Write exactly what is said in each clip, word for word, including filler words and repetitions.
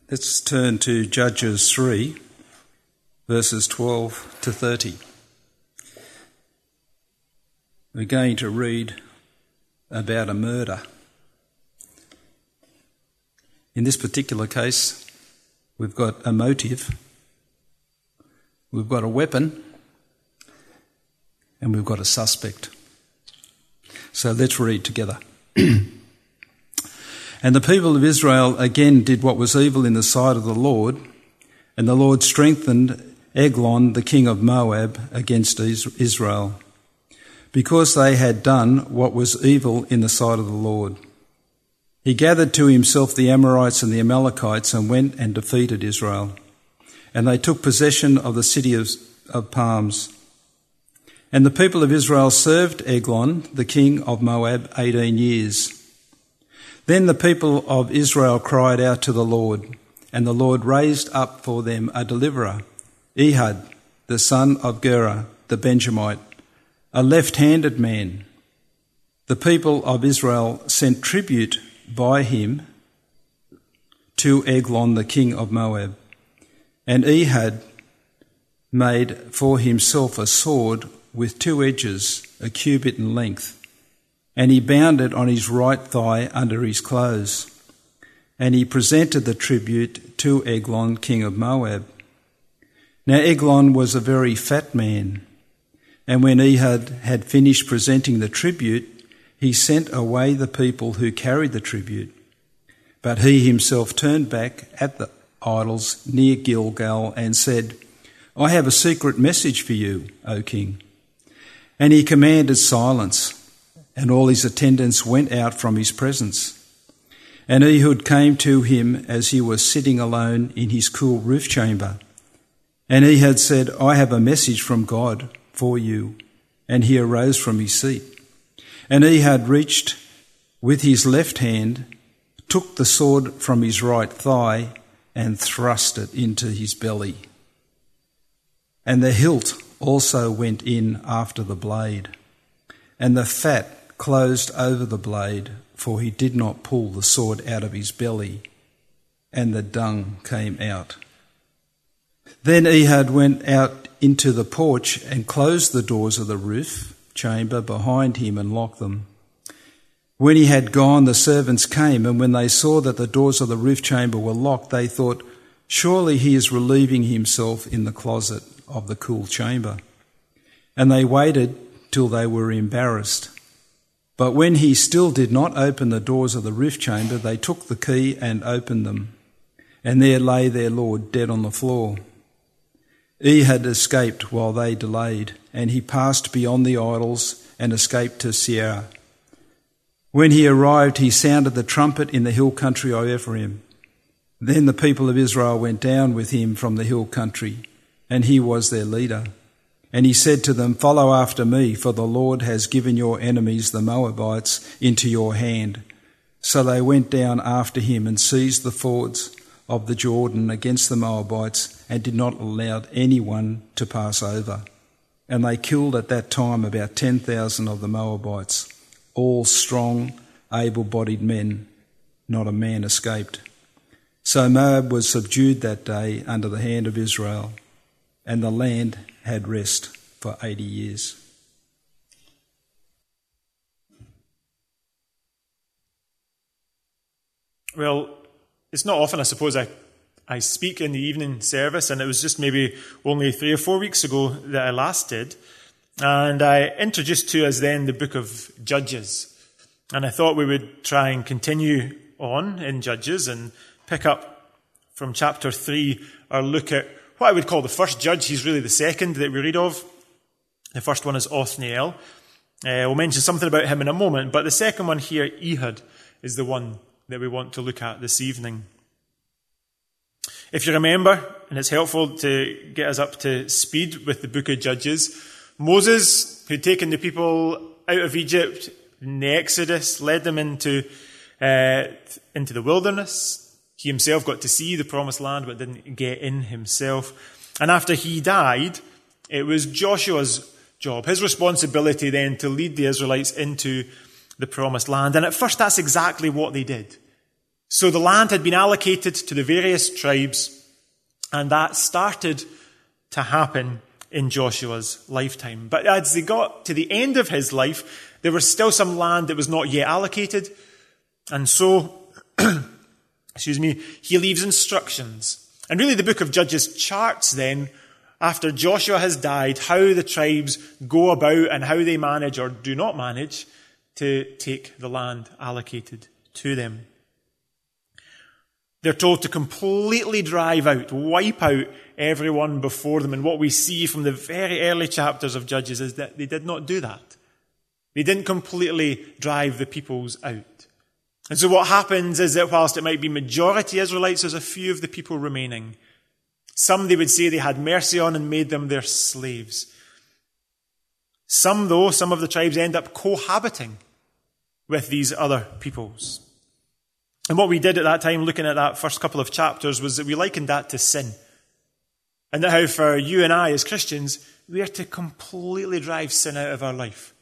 Let's turn to Judges three, verses twelve to thirty. We're going to read about a murder. In this particular case, we've got a motive, we've got a weapon, and we've got a suspect. So let's read together. And the people of Israel again did what was evil in the sight of the Lord, and the Lord strengthened Eglon, the king of Moab, against Israel, because they had done what was evil in the sight of the Lord. He gathered to himself the Amorites and the Amalekites and went and defeated Israel. And they took possession of the city of, of palms. And the people of Israel served Eglon, the king of Moab, eighteen years. Then the people of Israel cried out to the Lord, and the Lord raised up for them a deliverer, Ehud, the son of Gera, the Benjamite, a left-handed man. The people of Israel sent tribute by him to Eglon, the king of Moab. And Ehud made for himself a sword with two edges, a cubit in length, and he bound it on his right thigh under his clothes. And he presented the tribute to Eglon, king of Moab. Now Eglon was a very fat man, and when Ehud had finished presenting the tribute, he sent away the people who carried the tribute. But he himself turned back at the idols near Gilgal and said, I have a secret message for you, O king. And he commanded silence, and all his attendants went out from his presence. And Ehud came to him as he was sitting alone in his cool roof chamber. And Ehud said, I have a message from God for you. And he arose from his seat. And Ehud reached with his left hand, took the sword from his right thigh, and thrust it into his belly. And the hilt also went in after the blade, and the fat closed over the blade, for he did not pull the sword out of his belly, and the dung came out. Then Ehud went out into the porch and closed the doors of the roof chamber behind him and locked them. When he had gone, the servants came, and when they saw that the doors of the roof chamber were locked, they thought, surely he is relieving himself in the closet of the cool chamber. And they waited till they were embarrassed. But when he still did not open the doors of the roof chamber, they took the key and opened them. And there lay their Lord dead on the floor. Ehud escaped while they delayed, and he passed beyond the idols and escaped to Seir. When he arrived, he sounded the trumpet in the hill country of Ephraim. Then the people of Israel went down with him from the hill country, and he was their leader. And he said to them, follow after me, for the Lord has given your enemies, the Moabites, into your hand. So they went down after him and seized the fords of the Jordan against the Moabites and did not allow anyone to pass over. And they killed at that time about ten thousand of the Moabites, all strong, able-bodied men. Not a man escaped. So Moab was subdued that day under the hand of Israel, and the land had rest for eighty years. Well, it's not often, I suppose, I, I speak in the evening service, and it was just maybe only three or four weeks ago that I last did. And I introduced to us then the book of Judges. And I thought we would try and continue on in Judges and pick up from chapter three, or look at what I would call the first judge. He's really the second that we read of. The first one is Othniel. Uh, we'll mention something about him in a moment, but the second one here, Ehud, is the one that we want to look at this evening. If you remember, and it's helpful to get us up to speed with the book of Judges, Moses, who'd taken the people out of Egypt in the Exodus, led them into, uh, into the wilderness. He himself got to see the promised land, but didn't get in himself. And after he died, it was Joshua's job, his responsibility then, to lead the Israelites into the promised land. And at first, that's exactly what they did. So the land had been allocated to the various tribes, and that started to happen in Joshua's lifetime. But as they got to the end of his life, there was still some land that was not yet allocated. And so, excuse me, he leaves instructions. And really the book of Judges charts then, after Joshua has died, how the tribes go about and how they manage or do not manage to take the land allocated to them. They're told to completely drive out, wipe out everyone before them. And what we see from the very early chapters of Judges is that they did not do that. They didn't completely drive the peoples out. And so what happens is that whilst it might be majority Israelites, there's a few of the people remaining. Some they would say they had mercy on and made them their slaves. Some, though, some of the tribes end up cohabiting with these other peoples. And what we did at that time, looking at that first couple of chapters, was that we likened that to sin. And that how for you and I as Christians, we are to completely drive sin out of our life.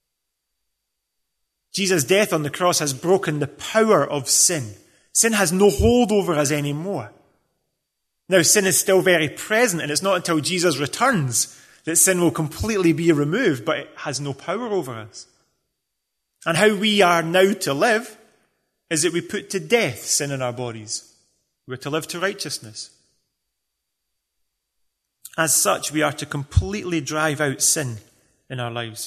Jesus' death on the cross has broken the power of sin. Sin has no hold over us anymore. Now, sin is still very present, and it's not until Jesus returns that sin will completely be removed, but it has no power over us. And how we are now to live is that we put to death sin in our bodies. We're to live to righteousness. As such, we are to completely drive out sin in our lives.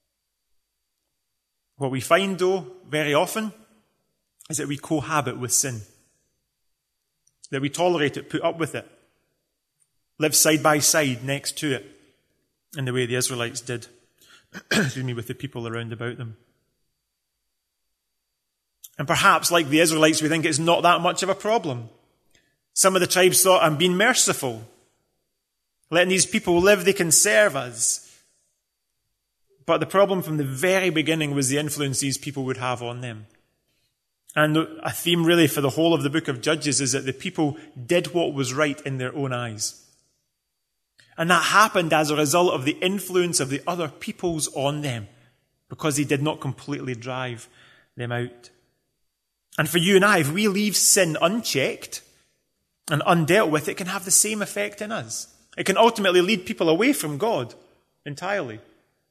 What we find, though, very often, is that we cohabit with sin. That we tolerate it, put up with it, live side by side next to it, in the way the Israelites did, excuse me, with the people around about them. And perhaps, like the Israelites, we think it's not that much of a problem. Some of the tribes thought, I'm being merciful. Letting these people live, they can serve us. But the problem from the very beginning was the influence these people would have on them. And a theme really for the whole of the book of Judges is that the people did what was right in their own eyes. And that happened as a result of the influence of the other peoples on them, because they did not completely drive them out. And for you and I, if we leave sin unchecked and undealt with, it can have the same effect in us. It can ultimately lead people away from God entirely.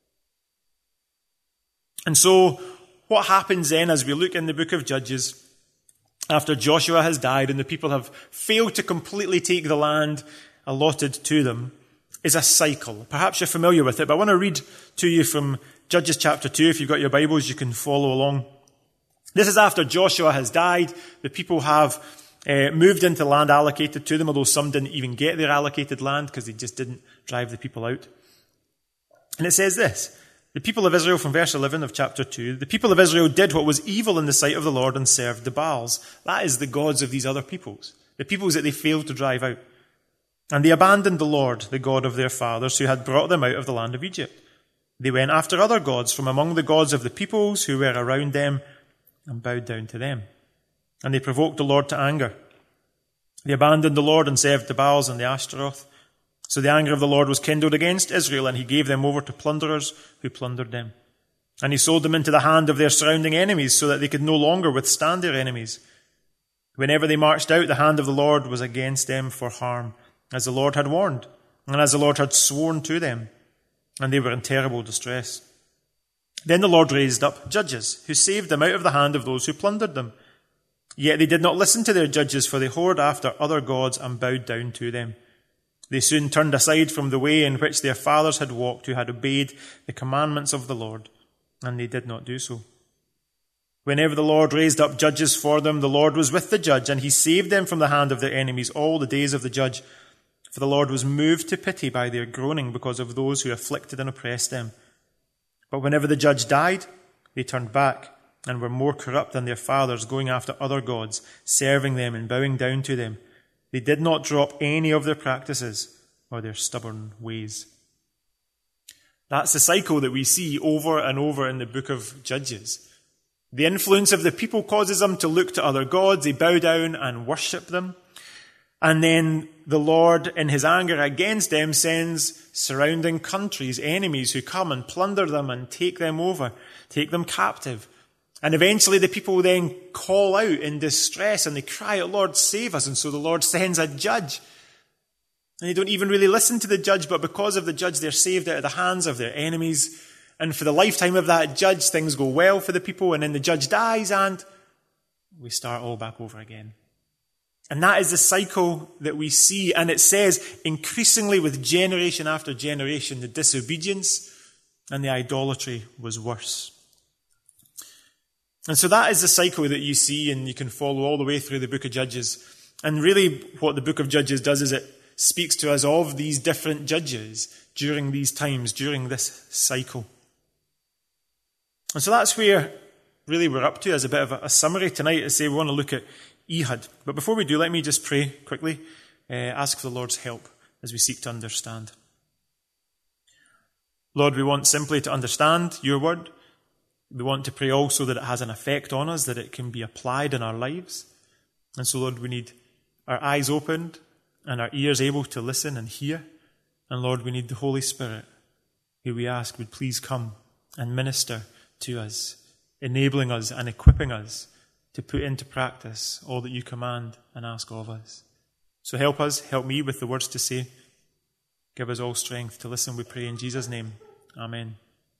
And so, what happens then as we look in the book of Judges, after Joshua has died and the people have failed to completely take the land allotted to them, is a cycle. Perhaps you're familiar with it, but I want to read to you from Judges chapter two. If you've got your Bibles, you can follow along. This is after Joshua has died. The people have uh, moved into land allocated to them, although some didn't even get their allocated land because they just didn't drive the people out. And it says this, the people of Israel, from verse eleven of chapter two, the people of Israel did what was evil in the sight of the Lord and served the Baals. That is the gods of these other peoples, the peoples that they failed to drive out. And they abandoned the Lord, the God of their fathers, who had brought them out of the land of Egypt. They went after other gods from among the gods of the peoples who were around them and bowed down to them. And they provoked the Lord to anger. They abandoned the Lord and served the Baals and the Ashtaroth. So the anger of the Lord was kindled against Israel, and he gave them over to plunderers who plundered them. And he sold them into the hand of their surrounding enemies, so that they could no longer withstand their enemies. Whenever they marched out, the hand of the Lord was against them for harm, as the Lord had warned, and as the Lord had sworn to them, and they were in terrible distress. Then the Lord raised up judges, who saved them out of the hand of those who plundered them. Yet they did not listen to their judges, for they whored after other gods and bowed down to them. They soon turned aside from the way in which their fathers had walked, who had obeyed the commandments of the Lord, and they did not do so. Whenever the Lord raised up judges for them, the Lord was with the judge, and he saved them from the hand of their enemies all the days of the judge. For the Lord was moved to pity by their groaning because of those who afflicted and oppressed them. But whenever the judge died, they turned back and were more corrupt than their fathers, going after other gods, serving them and bowing down to them. They did not drop any of their practices or their stubborn ways. That's the cycle that we see over and over in the book of Judges. The influence of the people causes them to look to other gods. They bow down and worship them. And then the Lord, in his anger against them, sends surrounding countries, enemies, who come and plunder them and take them over, take them captive, And eventually the people then call out in distress and they cry out, Lord, save us. And so the Lord sends a judge. And they don't even really listen to the judge, but because of the judge, they're saved out of the hands of their enemies. And for the lifetime of that judge, things go well for the people, and then the judge dies, and we start all back over again. And that is the cycle that we see, and it says increasingly with generation after generation, the disobedience and the idolatry was worse. And so that is the cycle that you see, and you can follow all the way through the book of Judges. And really what the book of Judges does is it speaks to us of these different judges during these times, during this cycle. And so that's where really we're up to as a bit of a summary tonight, to say we want to look at Ehud. But before we do, let me just pray quickly, uh, ask for the Lord's help as we seek to understand. Lord, we want simply to understand your word. We want to pray also that it has an effect on us, that it can be applied in our lives. And so, Lord, we need our eyes opened and our ears able to listen and hear. And Lord, we need the Holy Spirit, who we ask would please come and minister to us, enabling us and equipping us to put into practice all that you command and ask of us. So help us, help me with the words to say. Give us all strength to listen, we pray in Jesus' name. Amen.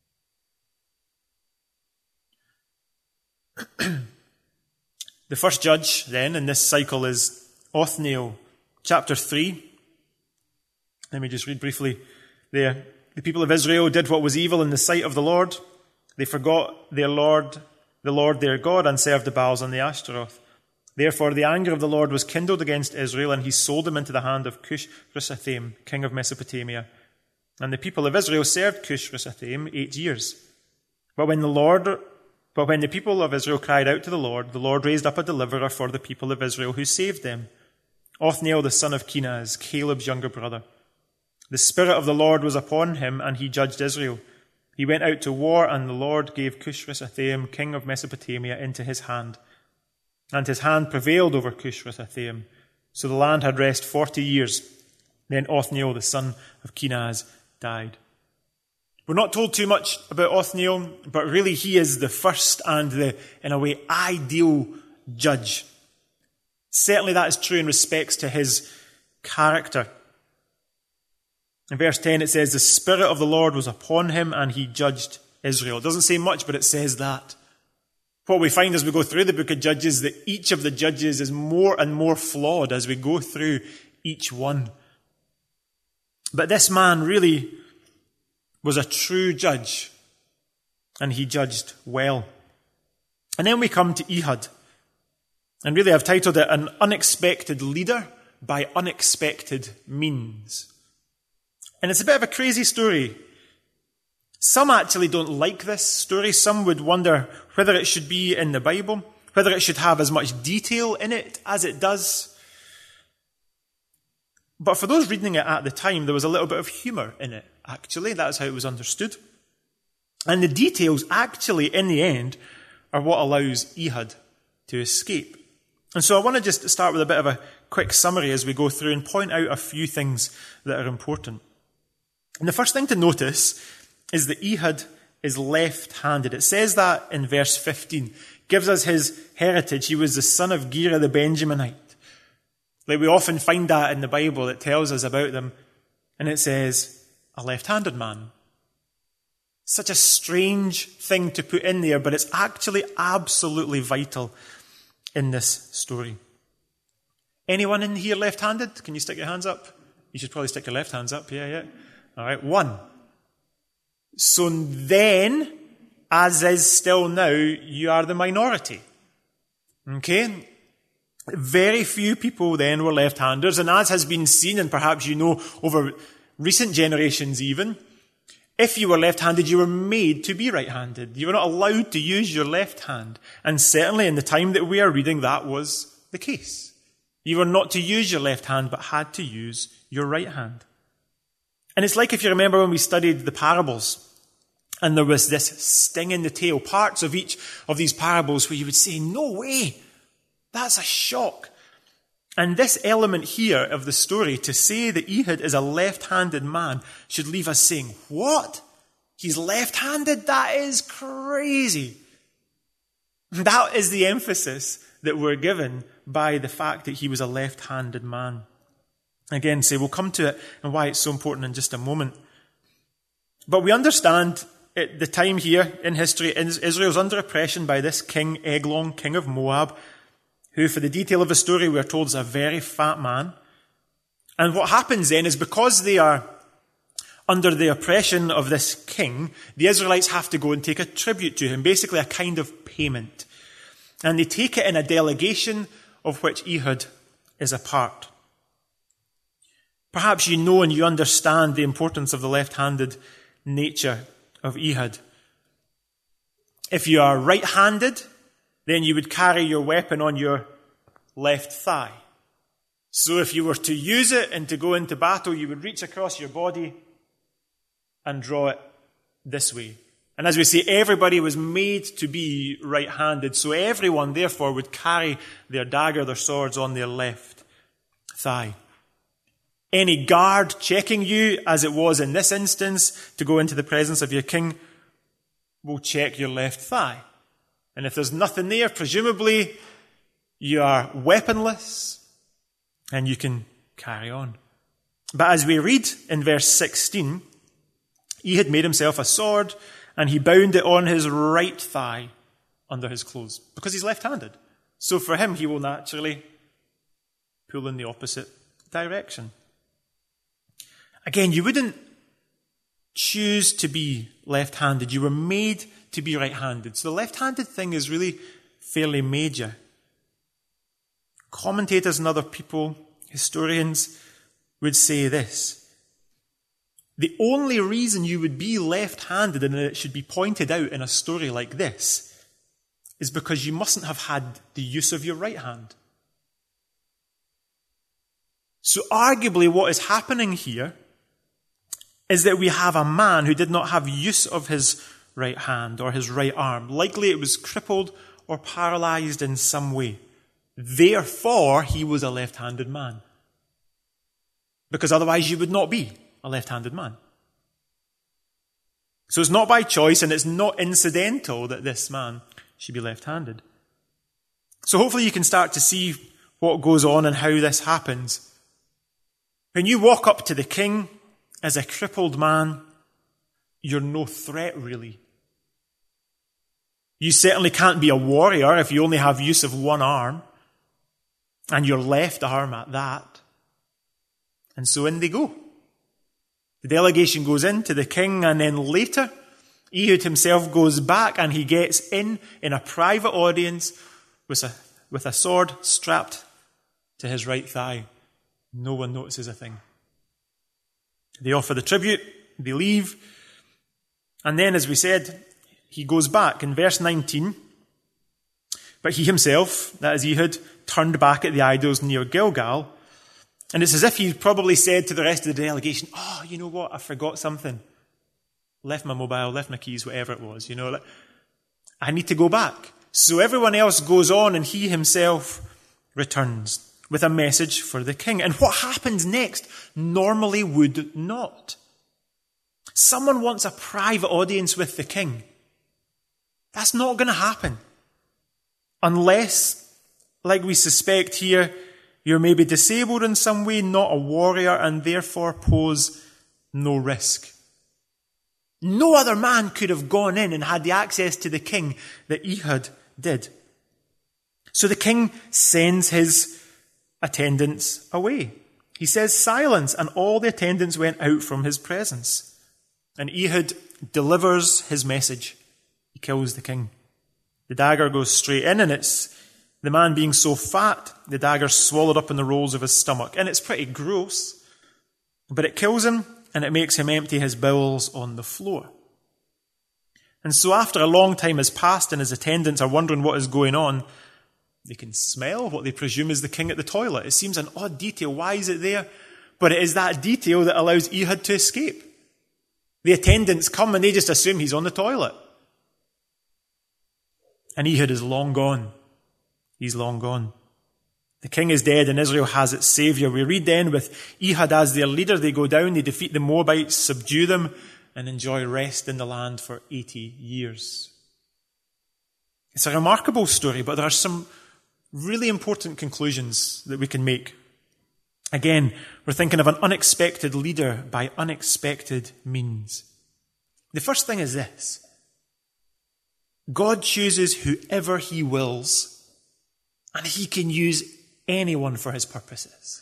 The first judge then in this cycle is Othniel, chapter three. Let me just read briefly there. The people of Israel did what was evil in the sight of the Lord. They forgot their Lord, the Lord their God, and served the Baals and the Ashtaroth. Therefore the anger of the Lord was kindled against Israel, and he sold them into the hand of Cush-Rishathaim, king of Mesopotamia. And the people of Israel served Cush-Rishathaim eight years. But when the Lord, but when the people of Israel cried out to the Lord, the Lord raised up a deliverer for the people of Israel who saved them, Othniel the son of Kenaz, Caleb's younger brother. The Spirit of the Lord was upon him, and he judged Israel. He went out to war, and the Lord gave Cush-Rishathaim, king of Mesopotamia, into his hand. And his hand prevailed over Cush-Rishathaim. So the land had rest forty years. Then Othniel, the son of Kenaz, died. We're not told too much about Othniel, but really he is the first and the, in a way, ideal judge. Certainly that is true in respects to his character. In verse ten it says, the Spirit of the Lord was upon him and he judged Israel. It doesn't say much, but it says that. What we find as we go through the book of Judges, that each of the judges is more and more flawed as we go through each one. But this man really was a true judge, and he judged well. And then we come to Ehud. And really I've titled it, An Unexpected Leader by Unexpected Means. And it's a bit of a crazy story. Some actually don't like this story. Some would wonder whether it should be in the Bible, whether it should have as much detail in it as it does. But for those reading it at the time, there was a little bit of humour in it, actually. That's how it was understood. And the details, actually, in the end, are what allows Ehud to escape. And so I want to just start with a bit of a quick summary as we go through and point out a few things that are important. And the first thing to notice is that Ehud is left-handed. It says that in verse fifteen. Gives us his heritage. He was the son of Gera the Benjaminite. Like we often find that in the Bible. It tells us about them. And it says, a left-handed man. Such a strange thing to put in there, but it's actually absolutely vital in this story. Anyone in here left-handed? Can you stick your hands up? You should probably stick your left hands up. Yeah, yeah. All right, one. So then, as is still now, you are the minority. Okay? Very few people then were left-handers, and as has been seen, and perhaps you know over recent generations even, if you were left-handed, you were made to be right-handed. You were not allowed to use your left hand. And certainly in the time that we are reading, that was the case. You were not to use your left hand, but had to use your right hand. And it's like if you remember when we studied the parables, and there was this sting in the tail, parts of each of these parables where you would say, no way, that's a shock. And this element here of the story, to say that Ehud is a left-handed man, should leave us saying, what? He's left-handed? That is crazy. That is the emphasis that we're given by the fact that he was a left-handed man. Again, say we'll come to it and why it's so important in just a moment. But we understand at the time here in history, Israel's under oppression by this king, Eglon, king of Moab, who, for the detail of the story, we are told is a very fat man. And what happens then is because they are under the oppression of this king, the Israelites have to go and take a tribute to him, basically a kind of payment. And they take it in a delegation of which Ehud is a part. Perhaps you know and you understand the importance of the left-handed nature of Ehud. If you are right-handed, then you would carry your weapon on your left thigh. So if you were to use it and to go into battle, you would reach across your body and draw it this way. And as we say, everybody was made to be right-handed, so everyone, therefore, would carry their dagger, their swords on their left thigh. Any guard checking you, as it was in this instance, to go into the presence of your king, will check your left thigh. And if there's nothing there, presumably you are weaponless and you can carry on. But as we read in verse sixteen, Ehud made himself a sword and he bound it on his right thigh under his clothes because he's left-handed. So for him, he will naturally pull in the opposite direction. Again, you wouldn't choose to be left-handed. You were made to be right-handed. So the left-handed thing is really fairly major. Commentators and other people, historians, would say this. The only reason you would be left-handed and it should be pointed out in a story like this is because you mustn't have had the use of your right hand. So arguably what is happening here is that we have a man who did not have use of his right hand or his right arm. Likely it was crippled or paralyzed in some way. Therefore, he was a left-handed man. Because otherwise you would not be a left-handed man. So it's not by choice and it's not incidental that this man should be left-handed. So hopefully you can start to see what goes on and how this happens. When you walk up to the king as a crippled man, you're no threat really. You certainly can't be a warrior if you only have use of one arm, and your left arm at that. And so in they go. The delegation goes in to the king, and then later, Ehud himself goes back and he gets in in a private audience with a, with a sword strapped to his right thigh. No one notices a thing. They offer the tribute, they leave, and then, as we said, he goes back in verse nineteen. But he himself, that is Ehud, turned back at the idols near Gilgal, and it's as if he probably said to the rest of the delegation, oh, you know what, I forgot something. Left my mobile, left my keys, whatever it was, you know. I need to go back. So everyone else goes on and he himself returns with a message for the king. And what happens next normally would not. Someone wants a private audience with the king. That's not going to happen. Unless, like we suspect here, you're maybe disabled in some way, not a warrior, and therefore pose no risk. No other man could have gone in and had the access to the king that Ehud did. So the king sends his attendants away. He says silence, and all the attendants went out from his presence. And Ehud delivers his message. He kills the king. The dagger goes straight in, and it's the man being so fat, the dagger's swallowed up in the rolls of his stomach. And it's pretty gross, but it kills him, and it makes him empty his bowels on the floor. And so after a long time has passed and his attendants are wondering what is going on, they can smell what they presume is the king at the toilet. It seems an odd detail. Why is it there? But it is that detail that allows Ehud to escape. The attendants come and they just assume he's on the toilet. And Ehud is long gone. He's long gone. The king is dead and Israel has its saviour. We read then with Ehud as their leader, they go down, they defeat the Moabites, subdue them, and enjoy rest in the land for eighty years. It's a remarkable story, but there are some really important conclusions that we can make. Again, we're thinking of an unexpected leader by unexpected means. The first thing is this: God chooses whoever he wills, and he can use anyone for his purposes.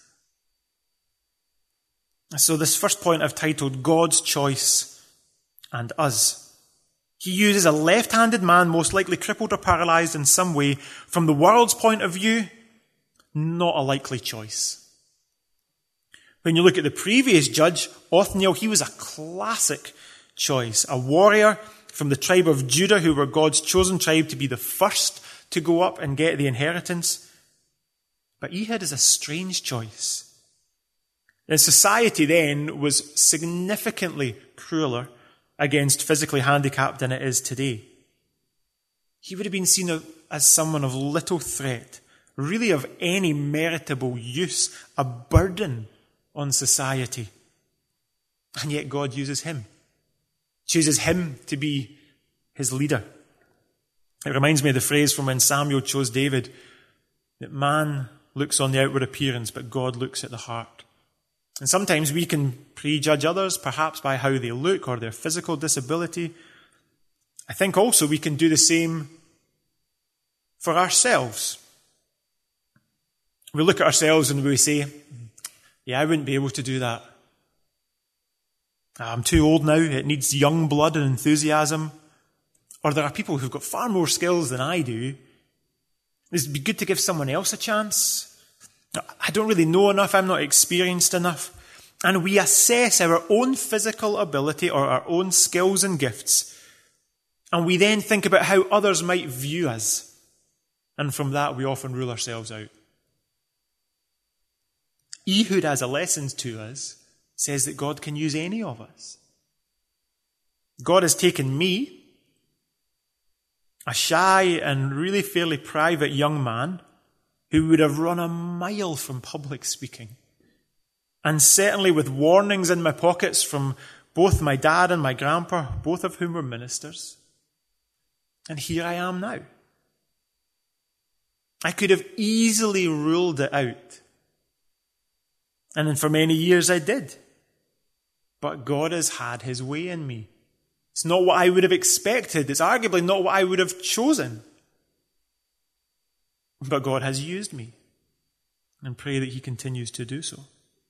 So this first point I've titled God's Choice and Us. He uses a left-handed man, most likely crippled or paralyzed in some way. From the world's point of view, not a likely choice. When you look at the previous judge, Othniel, he was a classic choice. A warrior from the tribe of Judah, who were God's chosen tribe to be the first to go up and get the inheritance. But Ehud is a strange choice. The society then was significantly crueler against physically handicapped than it is today. He would have been seen as someone of little threat, really of any meritable use, a burden on society. And yet God uses him, chooses him to be his leader. It reminds me of the phrase from when Samuel chose David, that man looks on the outward appearance, but God looks at the heart. And sometimes we can prejudge others, perhaps by how they look or their physical disability. I think also we can do the same for ourselves. We look at ourselves and we say, yeah, I wouldn't be able to do that. I'm too old now. It needs young blood and enthusiasm. Or there are people who've got far more skills than I do. It'd be good to give someone else a chance. I don't really know enough. I'm not experienced enough. And we assess our own physical ability or our own skills and gifts. And we then think about how others might view us. And from that, we often rule ourselves out. Ehud, as a lesson to us, says that God can use any of us. God has taken me, a shy and really fairly private young man, who would have run a mile from public speaking, and certainly with warnings in my pockets from both my dad and my grandpa, both of whom were ministers. And here I am now. I could have easily ruled it out. And then for many years I did. But God has had his way in me. It's not what I would have expected. It's arguably not what I would have chosen. But God has used me, and pray that he continues to do so.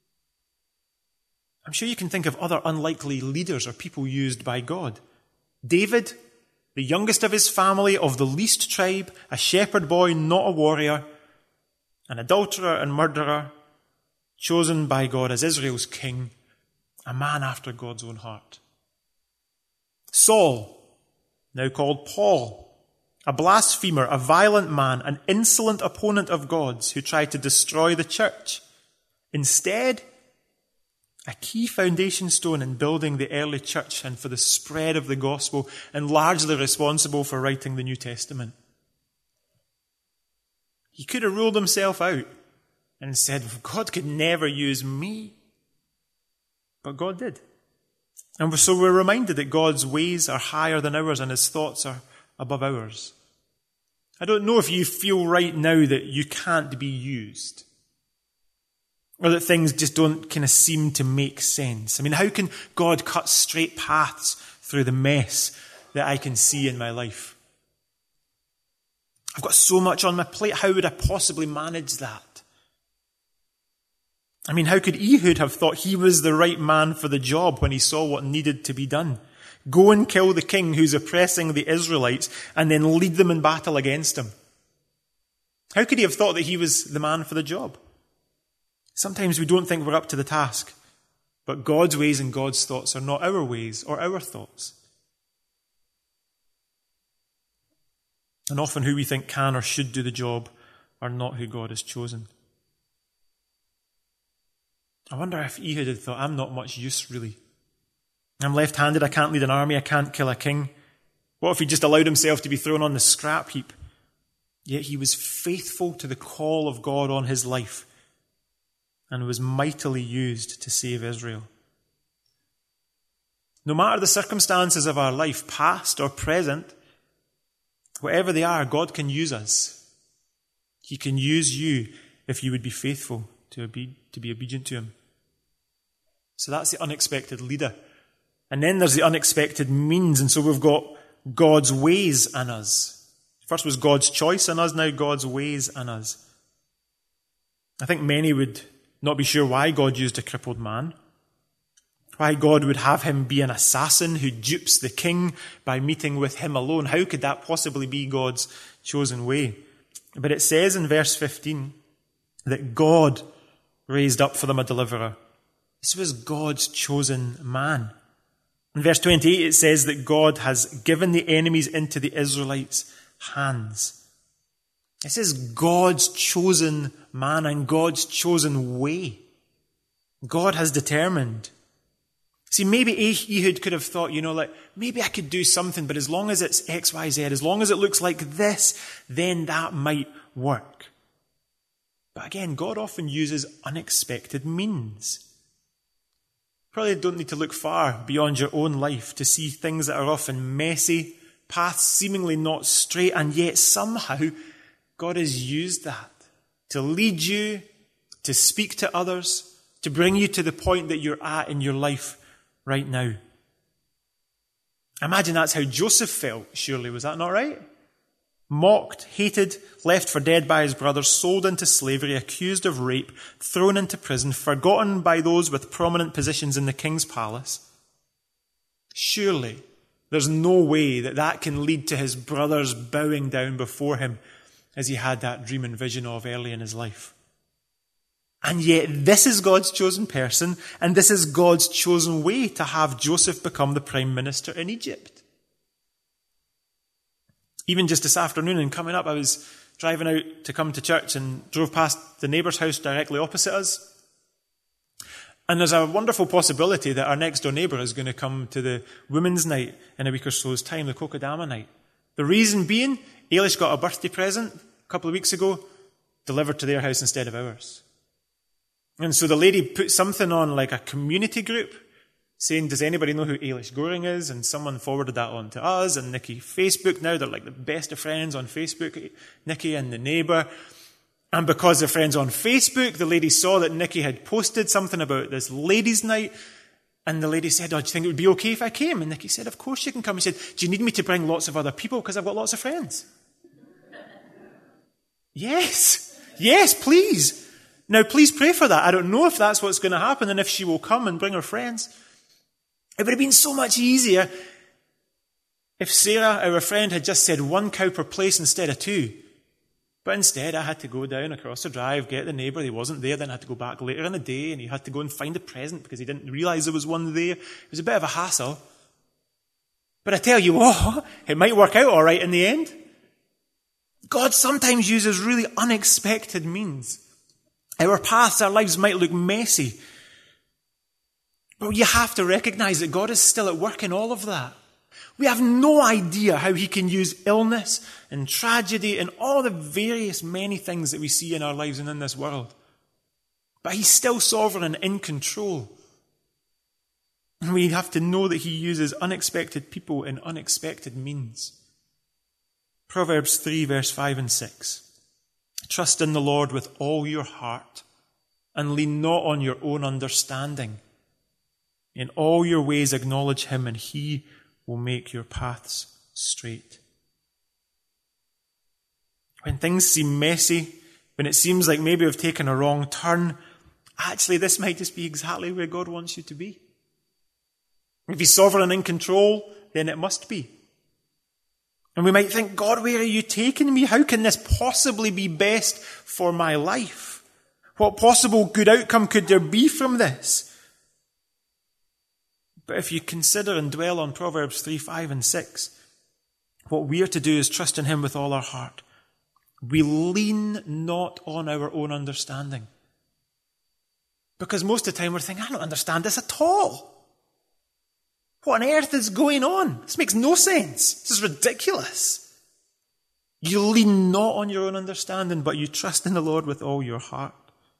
I'm sure you can think of other unlikely leaders or people used by God. David, the youngest of his family, of the least tribe, a shepherd boy, not a warrior, an adulterer and murderer, chosen by God as Israel's king, a man after God's own heart. Saul, now called Paul, a blasphemer, a violent man, an insolent opponent of God's who tried to destroy the church. Instead, a key foundation stone in building the early church and for the spread of the gospel, and largely responsible for writing the New Testament. He could have ruled himself out and said, God could never use me. But God did. And so we're reminded that God's ways are higher than ours and his thoughts are above ours. I don't know if you feel right now that you can't be used, or that things just don't kind of seem to make sense. I mean, how can God cut straight paths through the mess that I can see in my life? I've got so much on my plate. How would I possibly manage that? I mean, how could Ehud have thought he was the right man for the job when he saw what needed to be done? Go and kill the king who's oppressing the Israelites and then lead them in battle against him. How could he have thought that he was the man for the job? Sometimes we don't think we're up to the task, but God's ways and God's thoughts are not our ways or our thoughts. And often who we think can or should do the job are not who God has chosen. I wonder if Ehud had thought, I'm not much use really. I'm left-handed, I can't lead an army, I can't kill a king. What if he just allowed himself to be thrown on the scrap heap? Yet he was faithful to the call of God on his life and was mightily used to save Israel. No matter the circumstances of our life, past or present, Whatever they are, God can use us. He can use you if you would be faithful to, obe- to be obedient to him. So that's the unexpected leader. And then there's the unexpected means. And so we've got God's ways in us. First was God's choice in us, now God's ways in us. I think many would not be sure why God used a crippled man. Why God would have him be an assassin who dupes the king by meeting with him alone. How could that possibly be God's chosen way? But it says in verse fifteen that God raised up for them a deliverer. This was God's chosen man. In verse twenty-eight it says that God has given the enemies into the Israelites' hands. This is God's chosen man and God's chosen way. God has determined. See, maybe Ehud could have thought, you know, like, maybe I could do something, but as long as it's X, Y, Z, as long as it looks like this, then that might work. But again, God often uses unexpected means. Probably don't need to look far beyond your own life to see things that are often messy, paths seemingly not straight, and yet somehow God has used that to lead you, to speak to others, to bring you to the point that you're at in your life right now. Imagine that's how Joseph felt, surely. Was that not right? Mocked, hated, left for dead by his brothers, sold into slavery, accused of rape, thrown into prison, forgotten by those with prominent positions in the king's palace. Surely there's no way that that can lead to his brothers bowing down before him as he had that dream and vision of early in his life. And yet this is God's chosen person, and this is God's chosen way to have Joseph become the prime minister in Egypt. Even just this afternoon and coming up, I was driving out to come to church and drove past the neighbour's house directly opposite us. And there's a wonderful possibility that our next door neighbour is going to come to the women's night in a week or so's time, the Kokodama night. The reason being, Ailish got a birthday present a couple of weeks ago, delivered to their house instead of ours. And so the lady put something on like a community group saying, does anybody know who Ailish Goring is? And someone forwarded that on to us and Nikki Facebook. Now they're like the best of friends on Facebook, Nikki and the neighbour. And because they're friends on Facebook, the lady saw that Nikki had posted something about this ladies' night. And the lady said, oh, do you think it would be okay if I came? And Nikki said, of course you can come. He said, do you need me to bring lots of other people? Because I've got lots of friends. Yes. Yes, please. Now, please pray for that. I don't know if that's what's going to happen and if she will come and bring her friends. It would have been so much easier if Sarah, our friend, had just said one cow per place instead of two. But instead, I had to go down across the drive, get the neighbour. He wasn't there. Then I had to go back later in the day and he had to go and find a present because he didn't realise there was one there. It was a bit of a hassle. But I tell you what, it might work out all right in the end. God sometimes uses really unexpected means. Our paths, our lives might look messy. But you have to recognise that God is still at work in all of that. We have no idea how he can use illness and tragedy and all the various many things that we see in our lives and in this world. But he's still sovereign and in control. And we have to know that he uses unexpected people in unexpected means. Proverbs three, verse five and six. Trust in the Lord with all your heart and lean not on your own understanding. In all your ways acknowledge him and he will make your paths straight. When things seem messy, when it seems like maybe we've taken a wrong turn, actually this might just be exactly where God wants you to be. If he's sovereign and in control, then it must be. And we might think, God, where are you taking me? How can this possibly be best for my life? What possible good outcome could there be from this? But if you consider and dwell on Proverbs three, five and six, what we are to do is trust in him with all our heart. We lean not on our own understanding. Because most of the time we're thinking, I don't understand this at all. What on earth is going on? This makes no sense. This is ridiculous. You lean not on your own understanding, but you trust in the Lord with all your heart.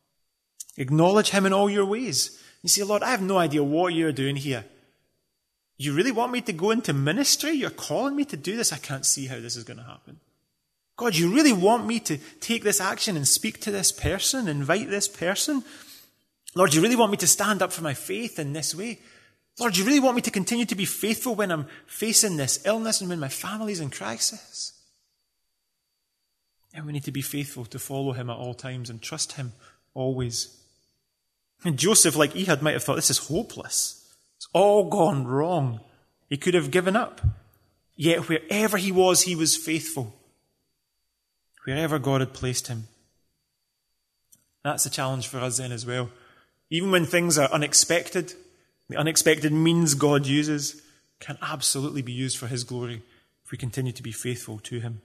Acknowledge him in all your ways. You say, Lord, I have no idea what you're doing here. You really want me to go into ministry? You're calling me to do this? I can't see how this is going to happen. God, you really want me to take this action and speak to this person, invite this person? Lord, you really want me to stand up for my faith in this way? Lord, you really want me to continue to be faithful when I'm facing this illness and when my family's in crisis? And we need to be faithful to follow him at all times and trust him always. And Joseph, like Ehud, might have thought, this is hopeless. It's all gone wrong. He could have given up. Yet wherever he was, he was faithful. Wherever God had placed him. That's a challenge for us then as well. Even when things are unexpected, the unexpected means God uses can absolutely be used for his glory if we continue to be faithful to him.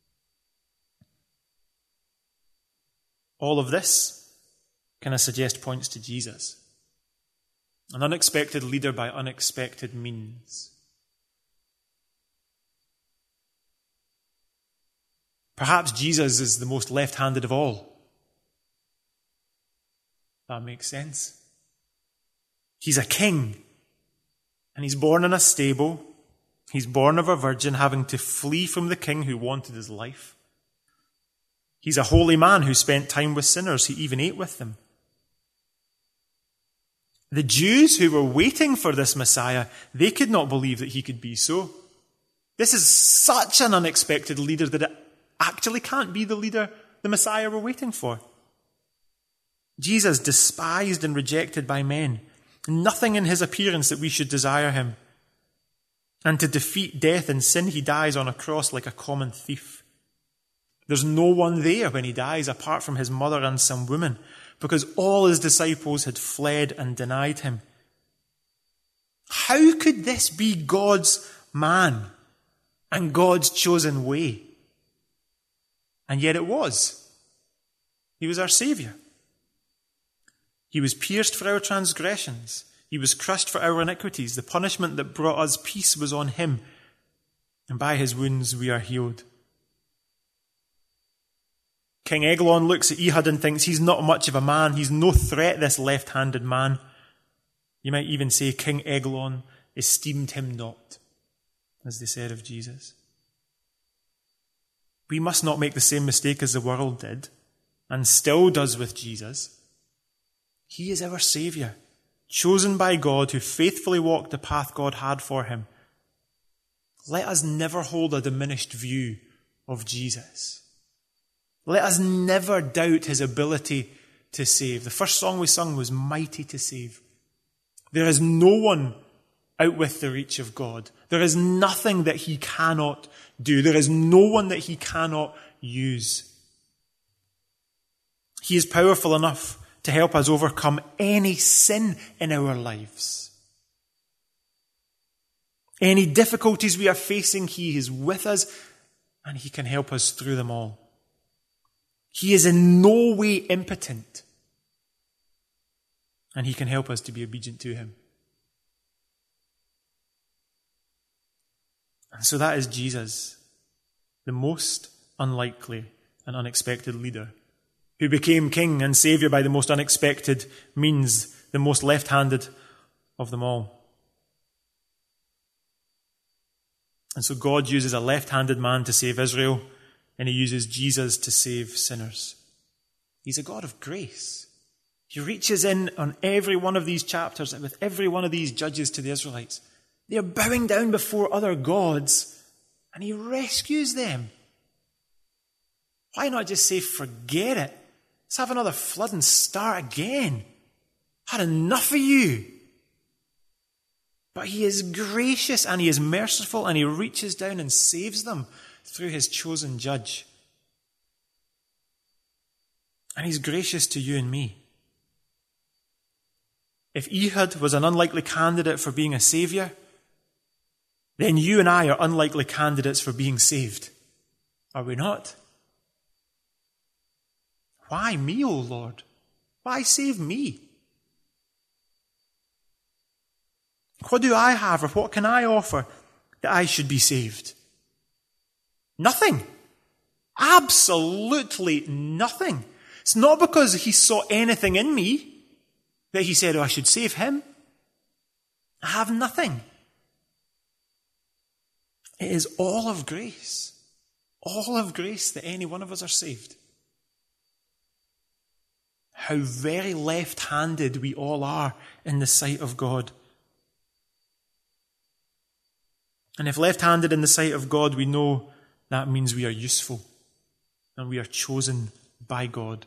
All of this, can I suggest, points to Jesus. An unexpected leader by unexpected means. Perhaps Jesus is the most left-handed of all. That makes sense. He's a king, and he's born in a stable. He's born of a virgin, having to flee from the king who wanted his life. He's a holy man who spent time with sinners. He even ate with them. The Jews who were waiting for this Messiah, they could not believe that he could be so. This is such an unexpected leader that it actually can't be the leader the Messiah we're waiting for. Jesus, despised and rejected by men. Nothing in his appearance that we should desire him. And to defeat death and sin, he dies on a cross like a common thief. There's no one there when he dies apart from his mother and some women, because all his disciples had fled and denied him. How could this be God's man and God's chosen way? And yet it was. He was our Saviour. He was pierced for our transgressions. He was crushed for our iniquities. The punishment that brought us peace was on him, and by his wounds we are healed. King Eglon looks at Ehud and thinks he's not much of a man. He's no threat, this left-handed man. You might even say King Eglon esteemed him not, as they said of Jesus. We must not make the same mistake as the world did, and still does with Jesus. He is our Saviour, chosen by God, who faithfully walked the path God had for him. Let us never hold a diminished view of Jesus. Let us never doubt his ability to save. The first song we sung was Mighty to Save. There is no one out with the reach of God. There is nothing that he cannot do. There is no one that he cannot use. He is powerful enough to help us overcome any sin in our lives. Any difficulties we are facing, he is with us and he can help us through them all. He is in no way impotent, and he can help us to be obedient to him. And so that is Jesus, the most unlikely and unexpected leader, who became king and saviour by the most unexpected means, the most left-handed of them all. And so God uses a left-handed man to save Israel, and he uses Jesus to save sinners. He's a God of grace. He reaches in on every one of these chapters and with every one of these judges to the Israelites. They're bowing down before other gods, and he rescues them. Why not just say, forget it? Let's have another flood and start again. Had enough of you. But he is gracious and he is merciful, and he reaches down and saves them through his chosen judge. And he's gracious to you and me. If Ehud was an unlikely candidate for being a saviour, then you and I are unlikely candidates for being saved. Are we not? Why me, O Lord? Why save me? What do I have, or what can I offer that I should be saved? Nothing. Absolutely nothing. It's not because he saw anything in me that he said, oh, I should save him. I have nothing. It is all of grace. All of grace that any one of us are saved. How very left-handed we all are in the sight of God. And if left-handed in the sight of God, we know that means we are useful and we are chosen by God.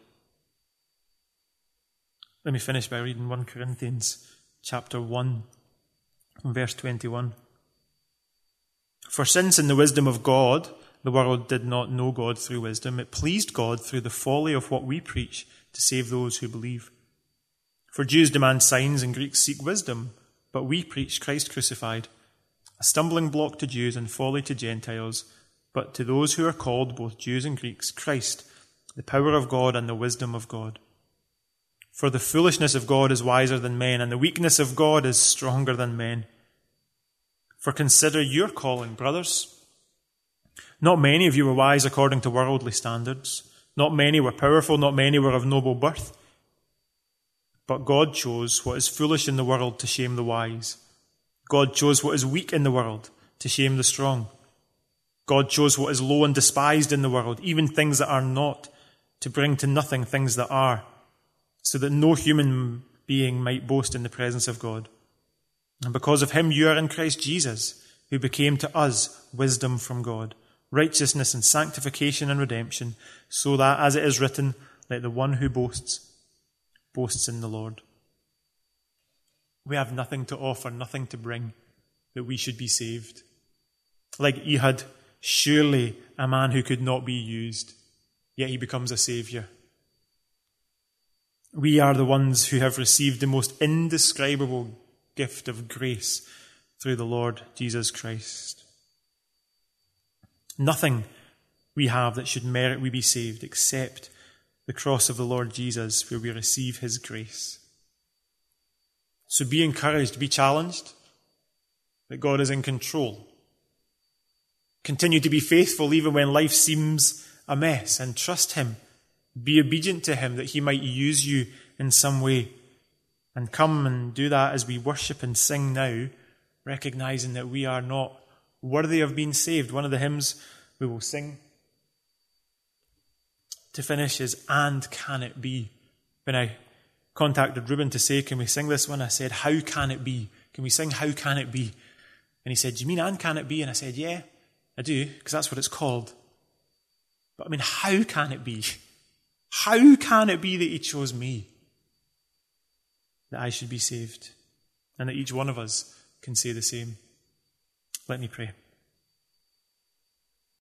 Let me finish by reading First Corinthians chapter one, verse twenty-one. For since in the wisdom of God, the world did not know God through wisdom, it pleased God through the folly of what we preach to save those who believe. For Jews demand signs and Greeks seek wisdom, but we preach Christ crucified, a stumbling block to Jews and folly to Gentiles, but to those who are called, both Jews and Greeks, Christ, the power of God and the wisdom of God. For the foolishness of God is wiser than men, and the weakness of God is stronger than men. For consider your calling, brothers. Not many of you were wise according to worldly standards. Not many were powerful, not many were of noble birth. But God chose what is foolish in the world to shame the wise. God chose what is weak in the world to shame the strong. God chose what is low and despised in the world, even things that are not, to bring to nothing things that are, so that no human being might boast in the presence of God. And because of him you are in Christ Jesus, who became to us wisdom from God, righteousness and sanctification and redemption, so that, as it is written, let the one who boasts, boasts in the Lord. We have nothing to offer, nothing to bring, that we should be saved. Like Ehud, surely a man who could not be used, yet he becomes a saviour. We are the ones who have received the most indescribable gift of grace through the Lord Jesus Christ. Nothing we have that should merit we be saved except the cross of the Lord Jesus, where we receive his grace. So be encouraged, be challenged that God is in control. Continue to be faithful even when life seems a mess, and trust him. Be obedient to him that he might use you in some way. And come and do that as we worship and sing now, recognizing that we are not worthy of being saved. One of the hymns we will sing to finish is "And Can It Be?" When I contacted Reuben to say, can we sing this one? I said, how can it be? Can we sing How Can It Be? And he said, do you mean and can it be? And I said, yeah, I do, because that's what it's called. But I mean, how can it be? How can it be that he chose me? That I should be saved? And that each one of us can say the same. Let me pray.